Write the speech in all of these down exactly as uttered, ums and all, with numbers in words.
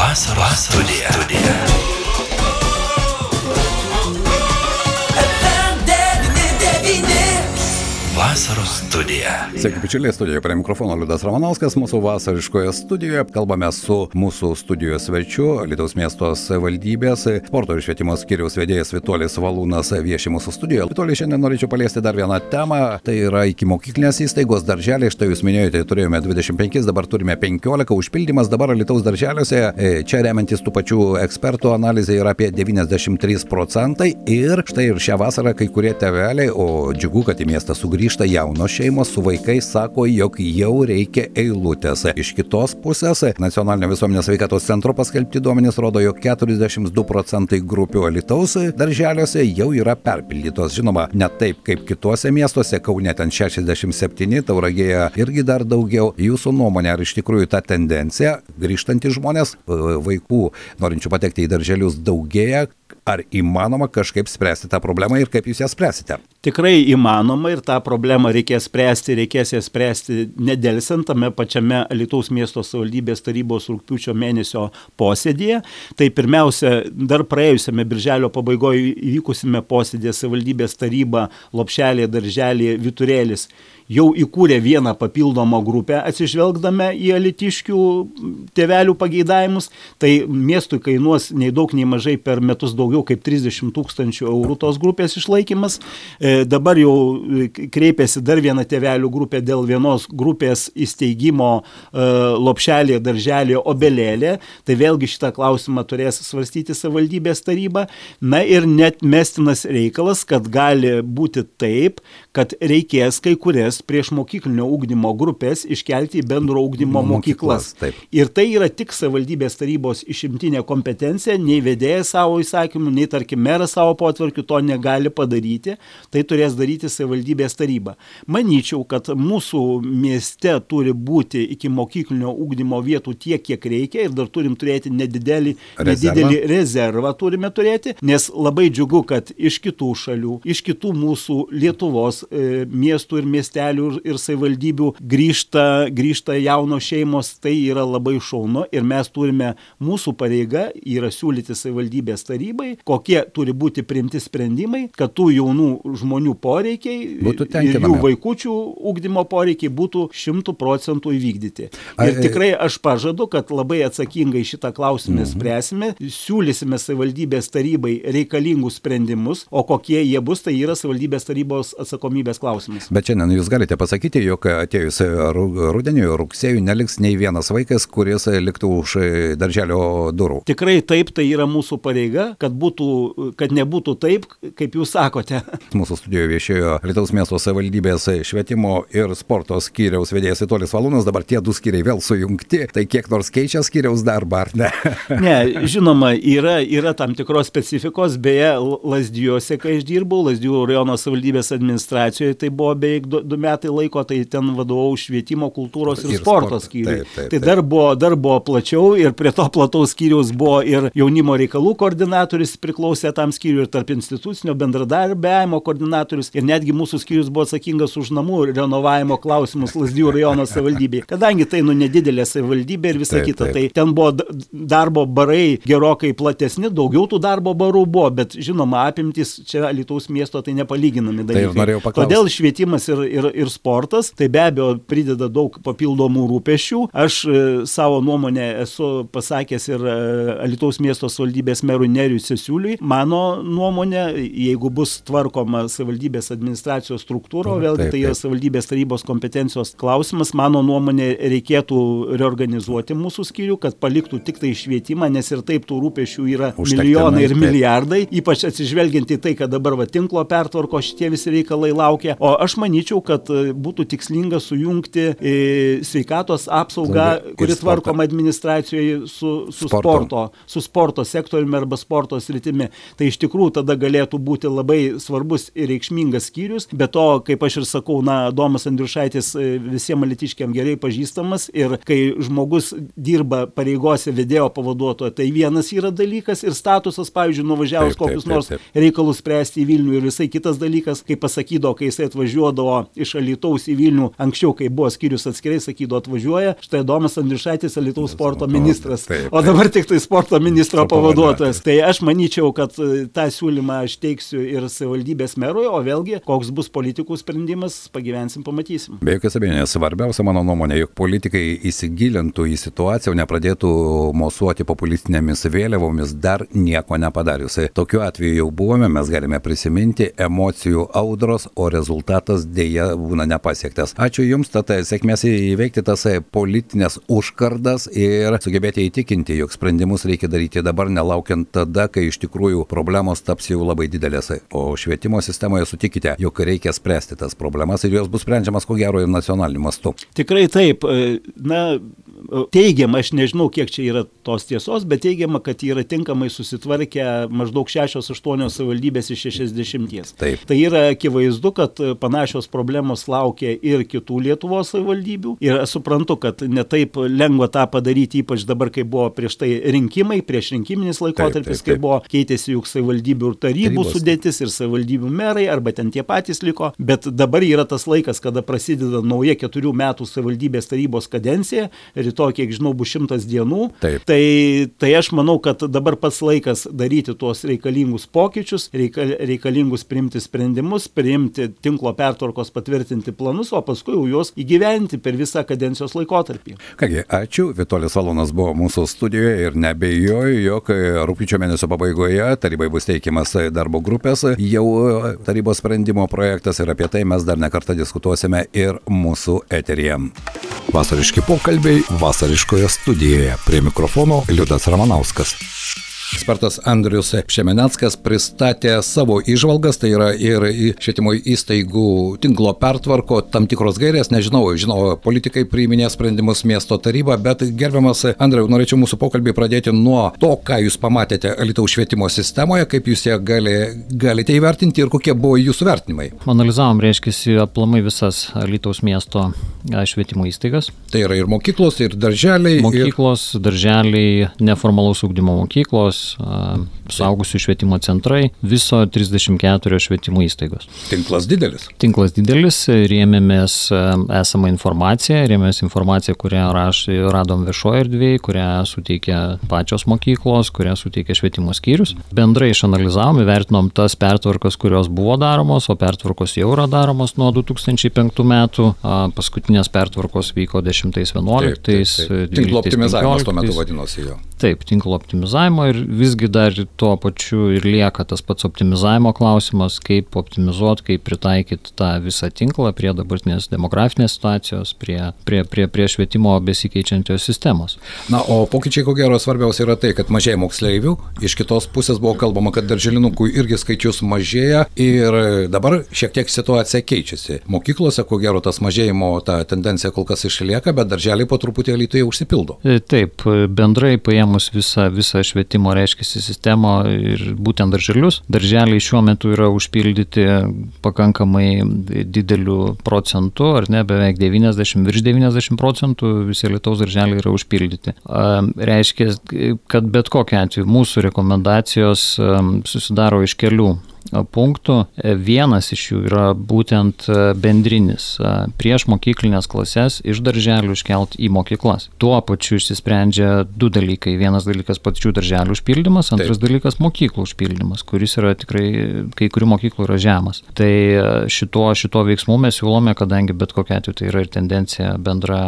Vasaros studija. studija. Vasaros studija. Sveiki, bičiuliai, studijoje prie mikrofono Liudas Ramanauskas. Mūsų vasariškoje studijoje kalbame su mūsų studijos svečiu, Alytaus miesto savivaldybės sporto ir švietimo skyriaus vedėjas Vitolis Valūnas vieši mūsų studijoje. Vitoli, šiandien norėčiau paliesti dar vieną temą, tai yra ikimokyklinės įstaigos darželiai. Štai jūs minėjote, turėjome dvidešimt penkis, dabar turime penkiolika. Užpildymas dabar Alytaus darželiuose, čia remiantis tų pačių ekspertų analizė, yra apie devyniasdešimt trys procentai. Ir štai ir šią vasarą kai kurie tėveliai, o džiugu, kad į miestą sugrįžta jaunos šeimos su vaikais, sako, jog jau reikia eilutės. Iš kitos pusės, Nacionalinio visuomenės sveikatos centro paskelbti duomenys rodo, jog keturiasdešimt du procentai grupių Alytaus darželiuose jau yra perpildytos. Žinoma, ne taip kaip kituose miestuose, Kaune ten šešiasdešimt septyni, Tauragėje irgi dar daugiau. Jūsų nuomonė, ar iš tikrųjų ta tendencija, grįžtantys žmonės, vaikų norinčių patekti į darželius daugėja, ar įmanoma kažkaip spręsti tą problemą ir kaip jūs ją spręsite? Tikrai įmanoma ir tą problemą reikės spręsti, reikės ją spręsti nedelsiant tame pačiame Alytaus miesto savivaldybės tarybos rugpjūčio mėnesio posėdėje. Tai pirmiausia, dar praėjusiame birželio pabaigoje įvykusime posėdėje savivaldybės taryba Lopšelėje, Darželėje, Vyturėlis jau įkūrė vieną papildomą grupę atsižvelgdame į alytiškių tėvelių pageidavimus. Tai miestui kainuos nei daug, nei mažai per metus daugiau kaip trisdešimt tūkstančių eurų tos grupės išlaikymas. E, dabar jau kreipėsi dar viena tėvelių grupė dėl vienos grupės įsteigimo e, Lopšelėje, Darželėje, Obelėlė. Tai vėlgi šitą klausimą turės svarstyti savivaldybės taryba. Na ir net mestinas reikalas, kad gali būti taip, kad reikės kai kurias prieš mokyklinio ugdymo grupės iškelti į bendro ugdymo mokyklas. mokyklas. Ir tai yra tik savivaldybės tarybos išimtinė kompetencija, nei vedėjas savo įsakymų, nei tarkim meras savo potvarkių to negali padaryti, tai turės daryti savivaldybės taryba. Manyčiau, kad mūsų mieste turi būti iki mokyklinio ugdymo vietų tiek, kiek reikia ir dar turim turėti nedidelį, nedidelį rezervą turime turėti, nes labai džiugu, kad iš kitų šalių, iš kitų mūsų Lietuvos e, miestų ir miestelių ir, ir savivaldybių grįžta, grįžta jaunos šeimos, tai yra labai šaunu ir mes turime, mūsų pareiga yra siūlyti savivaldybės tarybai, kokie turi būti priimti sprendimai, kad tų jaunų žmonių poreikiai ir jų vaikučių ugdymo poreikiai būtų šimtų procentų įvykdyti. Ir tikrai aš pažadu, kad labai atsakingai šitą klausimą mhm. spręsime, siūlysime savivaldybės tarybai reikalingus sprendimus, o kokie jie bus, tai yra savivaldybės tarybos atsakomybės klausimas. Bet šiandien jūs galite pasakyti, jog atėjus rudeniui, rugsėjui neliks nei vienas vaikas, kuris liktų už darželio durų. Tikrai taip, tai yra mūsų pareiga, kad, būtų, kad nebūtų taip, kaip jūs sakote. Mūsų studijoje viešėjo Alytaus miesto savivaldybės švietimo ir sporto skyriaus vedėjas Vitolis Valūnas, dabar tie du skyriai vėl sujungti, tai kiek nors keičia skyriaus darbą, ar ne? Ne, žinoma, yra, yra tam tikros specifikos, beje, Lazdijuose, kai aš dirbau, Lazdijų rajono savivaldybės administracijoje, tai buvo beveik du, du metai laiko, tai ten vadovau švietimo, kultūros ir, ir sporto skyriui. Taip, taip, taip. Tai dar buvo, dar buvo plačiau ir prie to plataus skyriaus buvo ir jaunimo reikalų koordinatorius priklausė tam skyriui ir tarp institucinio bendradarbiavimo koordinatorius ir netgi mūsų skyrius buvo atsakingas už namų renovavimo klausimus Lazdijų rajono savivaldybėje. Kadangi tai nu nedidelė savivaldybė ir visa taip, kita, taip. Tai ten buvo darbo barai gerokai platesni, daugiau tų darbo barų buvo, bet žinoma, apimtis čia Alytaus miesto tai nepalyginami dalykai. Todėl švietimas ir, ir, ir sportas, tai be abejo prideda daug papildomų rūpesčių. Aš e, savo nuomonę esu pasakęs ir e, Alytaus miesto savivaldybės merui Nerijui Cesiuliui. Mano nuomonė, jeigu bus tvarkoma savivaldybės administracijos struktūra, vėlgi tai yra savivaldybės tarybos kompetencijos klausimas, mano nuomonė reikėtų reorganizuoti mūsų skyrių, kad paliktų tik tai švietimą, nes ir taip tų rūpesčių yra milijonai ir milijardai, ypač atsižvelgiant į tai, kad dabar va, tinklo pertvarko šitie visi reikalai laukia. O aš manyčiau, kad būtų tikslinga sujungti e, sveikatos apsaugą, kuri tvarkoma administracijoje su, su, sporto, su sporto sektoriumi arba sporto sritimi. Tai iš tikrųjų tada galėtų būti labai svarbus ir reikšmingas skyrius, bet to, kaip aš ir sakau, na, Domas Andriušaitis visiems alytiškiam gerai pažįstamas ir kai žmogus dirba pareigose vedėjo pavaduotojo, tai vienas yra dalykas ir statusas, pavyzdžiui, nuvažiavus taip, kokius taip, nors taip, taip. reikalus spręsti į Vilnių ir visai kitas dalykas, kai pasakydavo, kai jisai atvažiuodavo iš Alytaus į Vilnių, anksčiau, kai buvo skyrius atskirai, sakydavo atvažiuoja, štai Domas Andriušaitis Alytaus sporto ministras, taip, taip. O dabar tik tai sporto ministro pavaduotojas. Tai aš manyčiau, kad tą siūlymą aš teiksiu ir savivaldybės merui, o vėlgi, koks bus politikų sprendimas, pagyvensim, pamatysim. Be jokios abejonės, svarbiausia mano nuomonė, jog politikai įsigilintų į situaciją, nepradėtų mosuoti populistinėmis vėliavomis, dar nieko nepadariusi. Tokiu atveju jau buvome, mes galime prisiminti emocijų audros, o rezultatas dėja būna nepasiektas. Ačiū Jums, tad sėkmės įveikti tas politinės užkardas ir sugebėti įtikinti, jog sprendimus reikia daryti dabar, nelaukiant tada, kai iš tikrųjų problemos taps jau labai didelės. O švietimo sistemoje sutikite, jog reikia spręsti tas problemas ir jos bus sprendžiamas ko gero ir nacionaliniu mastu. Tikrai taip. Na, teigiama, aš nežinau, kiek čia yra tos tiesos, bet teigiama, kad yra tinkamai susitvarkę maždaug šešios aštuonios savivaldybės iš šešiasdešimties. Taip. Tai yra akivaizdu, kad panašios problemos laukia ir kitų Lietuvos savivaldybių. Ir aš suprantu, kad ne taip lengva tą padaryti, ypač dabar, kai buvo prieš tai rinkimai, prieš rinkiminis laikotarpis, kai buvo keitėsi juk savivaldybių ir tarybų Tarybos. Sudėtis ir savivaldybių merai, arba ten tie patys liko. Bet dabar yra tas laikas, kada prasideda nauja keturių metų savivaldybės tarybos kadencija. Rytoj, kiek žinau, bus šimtas dienų. Taip. Tai, tai aš manau, kad dabar pats laikas daryti tuos reikalingus pokyčius, reikal, reikalingus priimti sprendimus, priimti tinklo pertvarkos, patvirtinti planus, o paskui jau juos įgyventi per visą kadencijos laikotarpį. Kągi, ačiū. Vitolis Valūnas buvo mūsų studijoje ir nebejoju, jog rugpjūčio mėnesio pabaigoje tarybai bus teikiamas darbo grupės jau tarybos sprendimo projektas ir apie tai mes dar nekartą diskutuosime ir mūsų eteryje. Vasariški pokalbiai vasariškoje studijoje. Prie mikrofono Liudas Ramanauskas. Ekspertas Andrius Šemeneckas pristatė savo įžvalgas, tai yra ir švietimo įstaigų tinklo pertvarko, tam tikros gairės, nežinau, žinau, politikai priiminė sprendimus miesto taryba, bet gerbiamas Andriau, norėčiau mūsų pokalbį pradėti nuo to, ką jūs pamatėte Alytaus švietimo sistemoje, kaip jūs ją gali, galite įvertinti ir kokie buvo jūsų vertinimai. Analizavom, reiškia, aplamai visas Alytaus miesto švietimo įstaigas. Tai yra ir mokyklos, ir darželiai. Mokyklos, ir... darželiai, neformalaus ugdymo mokyklos, suaugusių švietimo centrai, viso trisdešimt keturios švietimo įstaigos. Tinklas didelis. Tinklas didelis, rėmėmės esamą informaciją, rėmėmės informaciją, kurią raš, radom viešoje erdvėje, kurią suteikė pačios mokyklos, kurią suteikė švietimo skyrius. Bendrai išanalizavom, įvertinom tas pertvarkas, kurios buvo daromos, o pertvarkos jau yra daromos nuo du tūkstančiai penktų metų, paskutinės pertvarkos vyko dešimtais vienuoliktais. Tinklo optimizavimas tuo metu vadinosi jo. Taip, tinklo optimizavimo ir visgi dar tuo pačiu ir lieka tas pats optimizavimo klausimas, kaip optimizuoti, kaip pritaikyti tą visą tinklą prie dabartinės demografinės situacijos, prie, prie, prie, prie švietimo besikeičiančios sistemos. Na, o pokyčiai ko gero svarbiausia yra tai, kad mažėja moksleivių, iš kitos pusės buvo kalbama, kad darželinukų irgi skaičius mažėja ir dabar šiek tiek situacija keičiasi. Mokyklose ko gero tas mažėjimo ta tendencija kol kas išlieka, bet darželiai po truputį Alytuje užsipildo. Taip, bendrai paėmus visą, visą švietimo reiškiasi sistemą ir būtent darželius. Darželiai šiuo metu yra užpildyti pakankamai dideliu procentu, ar ne, beveik devyniasdešimt, virš devyniasdešimt procentų visi Alytaus darželiai yra užpildyti. Reiškia, kad bet kokiu atveju mūsų rekomendacijos susidaro iš kelių punktų. Vienas iš jų yra būtent bendrinis prieš mokyklinės klases iš darželių iškelt į mokyklas. Tuo pačiu išsisprendžia du dalykai. Vienas dalykas pačių darželių užpildymas, antras Taip. dalykas mokyklų užpildymas, kuris yra tikrai, kai kurių mokyklų yra žemas. Tai šito, šito veiksmu mes siūlome, kadangi bet kokia atveju tai yra ir tendencija bendra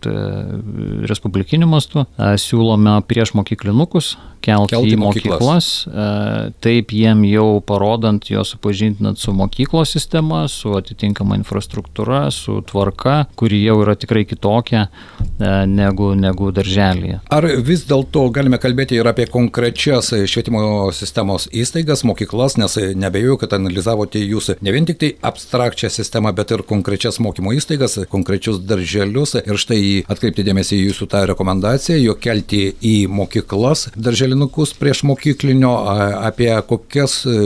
respublikiniu mastu, siūlome prieš mokyklinukus kelti į mokyklas. mokyklas. Taip jiem jau parodant, juos supažindinant su mokyklos sistema, su atitinkama infrastruktūra, su tvarka, kuri jau yra tikrai kitokia negu, negu darželyje. Ar vis dėlto galime kalbėti ir apie konkrečias švietimo sistemos įstaigas, mokyklas, nes nebejoju, kad analizavote jūs ne vien tik tai abstrakčią sistemą, bet ir konkrečias mokymo įstaigas, konkrečius darželius. Ir štai atkreipti dėmesį į jūsų tą rekomendaciją, jog kelti į mokyklas darželinukus prieš mokyklinio, apie kokias švietimo įstaigas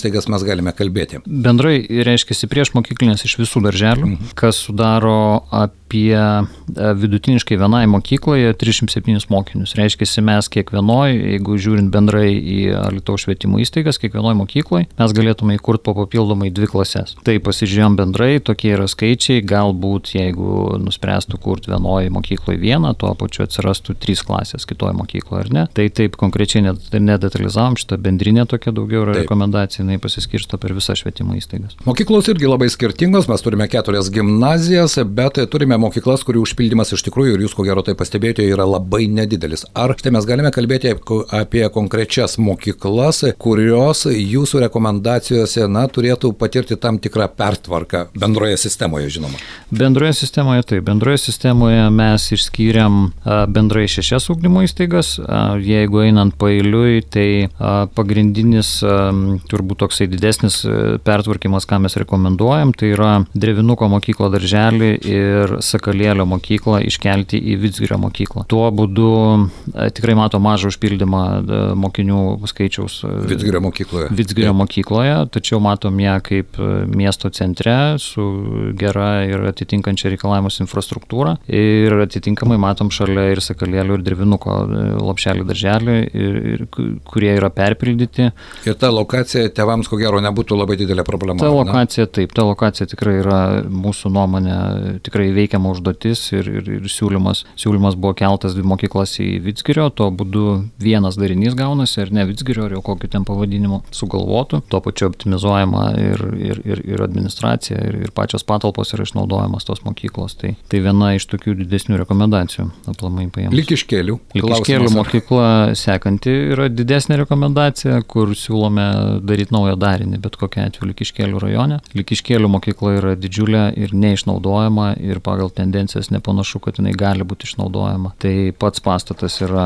įstaigas mes galime kalbėti? Bendrai reiškia prieš mokyklinės iš visų darželių, mhm. kas sudaro apie vidutiniškai vienai mokykloje trisdešimt septynis mokinius. Reiškia, mes kiekvienoj, jeigu žiūrint bendrai į Alytaus švietimo įstaigas, kiekvienoj mokykloje mes galėtume įkurti po papildomai dvi klases. Tai pasižiūrėjom bendrai, tokie yra skaičiai, galbūt jeigu nuspręstų kurti vienoje mokykloje vieną, tuo pačiu atsirastų trys klasės kitoje mokykloje, ar ne? Tai taip konkrečiai nedetalizavom, šitą bendrinę tokia daugiau yra rekomendacija, jinai pasiskirsto per visą švietimo įstaigas. Mokyklos irgi labai skirtingos, mes turime keturias gimnazijas, bet turime mokyklas, kurių užpildymas iš tikrųjų, ir jūs ko gero tai pastebėjote, yra labai nedidelis. Ar štai mes galime kalbėti apie konkrečias mokyklas, kurios jūsų rekomendacijose, na, turėtų patirti tam tikrą pertvarką bendroje sistemoje, žinoma? Bendroje sistemoje, taip. Bendroje sistemoje mes išskyrėm bendrai šešias ugdymo įstaigas. Jeigu einant paeiliui, tai pagrindinis, turbūt toksai didesnis pertvarkymas, ką mes rekomenduojam, tai yra Drevinuko mokyklą darželį ir Sakalėlio mokyklą iškelti į Vidzgirio mokyklą. Tuo būdu tikrai mato mažą užpildymą mokinių skaičiaus Vidzgirio mokykloje. Vidzgirio mokykloje, tačiau matom ją kaip miesto centre su gera ir atitinkančia reikalavimus infrastruktūra ir atitinkamai matom šalia ir Sakalėlio ir Drevinuko lopšelį darželį, ir, ir, kurie yra perpildyti. Ir ta lokacija tėvams ko gero nebūtų labai didelė problema. Ta lokacija, ne? Taip, ta lokacija tikrai yra mūsų nuomonė tikrai veikiama užduotis ir, ir, ir siūlymas, siūlymas buvo keltas dvi mokyklas į Vidzgirio, tuo būdu vienas darinys gaunasi, ir ne Vidzgirio, ar jau kokiu ten pavadinimu sugalvotų, tuo pačiu optimizuojama ir, ir, ir, ir administracija, ir, ir pačios patalpos yra išnaudojamas tos mokyklos. Tai, tai viena iš tokių didesnių rekomendacijų aplamai paėmus. Likiškėlių. Likiškėlių mokykla sekanti yra didesnė rekomendacija, kur siūlome daryti naują darinį, bet kokia atveju Likiškėlių rajone. Likiškėlių mokykla yra didžiulė ir neišnaudojama, ir pagal tendencijas nepanašu, kad jinai gali būti išnaudojama. Tai pats pastatas yra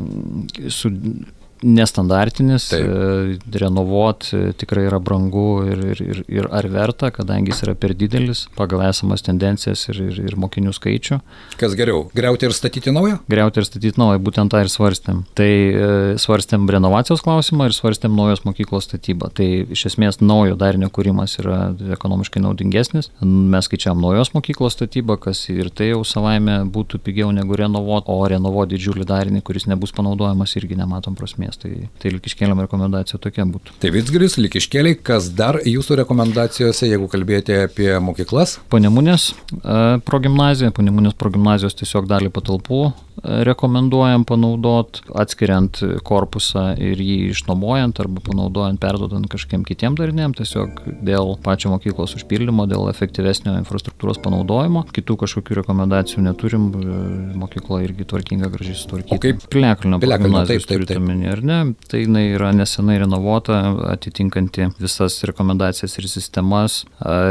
su nestandartinis, renovuot tikrai yra brangu ir, ir, ir ar verta, kadangi jis yra per didelis pagal esamas tendencijas ir, ir, ir mokinių skaičių. Kas geriau, griauti ir statyti naują? Griauti ir statyti naują, būtent tą ir svarstėm. Tai e, svarstėm renovacijos klausimą ir svarstėm naujos mokyklos statybą. Tai iš esmės naujo darinio kūrimas yra ekonomiškai naudingesnis. Mes skaičiam naujos mokyklos statybą, kas ir tai jau savaime būtų pigiau negu renovuoti, o renovuoti didžiulį darinį, kuris nebus panaudojamas, irgi nematom prasmės. Tai, tai Likiškėliam rekomendacija tokia būtų. Tai Vidzgiris, Likiškėliai, kas dar jūsų rekomendacijose, jeigu kalbėjote apie mokyklas? Panemunės e, progimnazija, Panemunės progimnazijos tiesiog dalį patalpų e, rekomenduojam panaudot, atskiriant korpusą ir jį išnuomojant arba panaudojant, perduodant kažkiem kitiem dariniam, tiesiog dėl pačio mokyklos užpildymo, dėl efektyvesnio infrastruktūros panaudojimo. Kitų kažkokių rekomendacijų neturim, mokykla irgi tvarkinga, gražiai sutvarkyta. O kaip Piliakalnio progimnazijos turite omeny, ar ne? Tai jinai yra nesenai renovuota, atitinkanti visas rekomendacijas ir sistemas.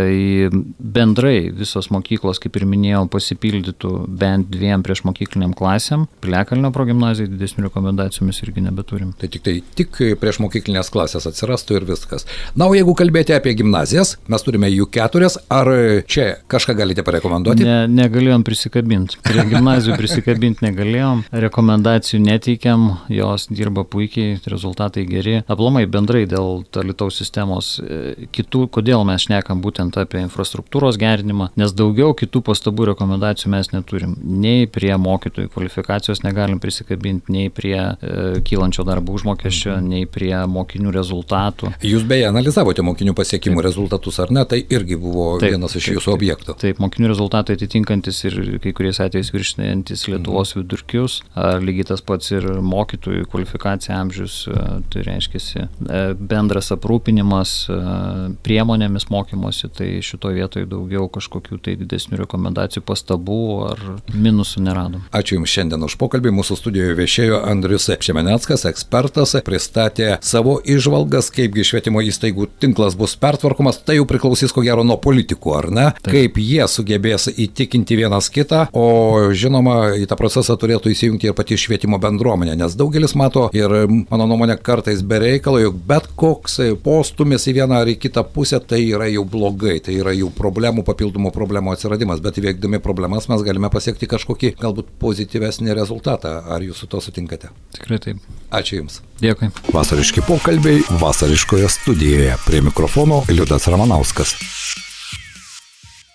Bendrai visos mokyklos, kaip ir minėjau, pasipildytų bent dviem prieš mokykliniam klasėm. Piliakalnio progimnazijai didesnių rekomendacijų mes irgi nebeturim. Tai tik tai tik prieš mokyklinės klasės atsirastų ir viskas. Na, o jeigu kalbėti apie gimnazijas, mes turime jų keturias, ar čia kažką galite parekomenduoti? Ne, negalėjom prisikabinti. Prie gimnazijų prisikabinti negalėjom, rekomendacijų neteikiam, jos dirba puikiai, rezultatai geri. Aplamai bendrai dėl Alytaus sistemos kitų, kodėl mes šnekam būtent apie infrastruktūros gerinimą, nes daugiau kitų pastabų rekomendacijų mes neturim. Nei prie mokytojų kvalifikacijos negalim prisikabinti, nei prie e, kylančio darbo užmokesčio, nei prie mokinių rezultatų. Jūs beje analizavote mokinių pasiekimų taip. Rezultatus, ar ne? Tai irgi buvo taip, vienas iš taip, jūsų objektų. Taip, taip, mokinių rezultatai atitinkantis ir kai kuriais atvejais viršinantis Lietuvos mhm. vidurkius, lygiai tas pats ir mokytojų kvalifikacija, amžius, tai reiškia bendras aprūpinimas priemonėmis mokymosi, tai šitoje vietoje daugiau kažkokių tai didesnių rekomendacijų, pastabų ar minusų neradom. Ačiū Jums šiandien už pokalbį. Mūsų studijoje viešėjo Andrius Šemeneckas, ekspertas, pristatė savo įžvalgas, kaipgi švietimo įstaigų tinklas bus pertvarkomas. Tai jau priklausys ko gero nuo politikų, ar ne? Taip. Kaip jie sugebės įtikinti vienas kitą, o žinoma, į tą procesą turėtų įsijungti ir pati švietimo bendruomenė, nes daugelis mato ir mano nuomonė kartais be reikalo, jog bet koks postumis į vieną ar į kitą pusę tai yra jau blogai, tai yra jau problemų, papildomų problemų atsiradimas, bet įveikdami problemas mes galime pasiekti kažkokį galbūt pozityvų efektyvesnį rezultatą. Ar jūs su to sutinkate? Tikrai taip. Ačiū Jums. Dėkui. Vasariški pokalbiai vasariškoje studijoje. Prie mikrofono Liudas Ramanauskas.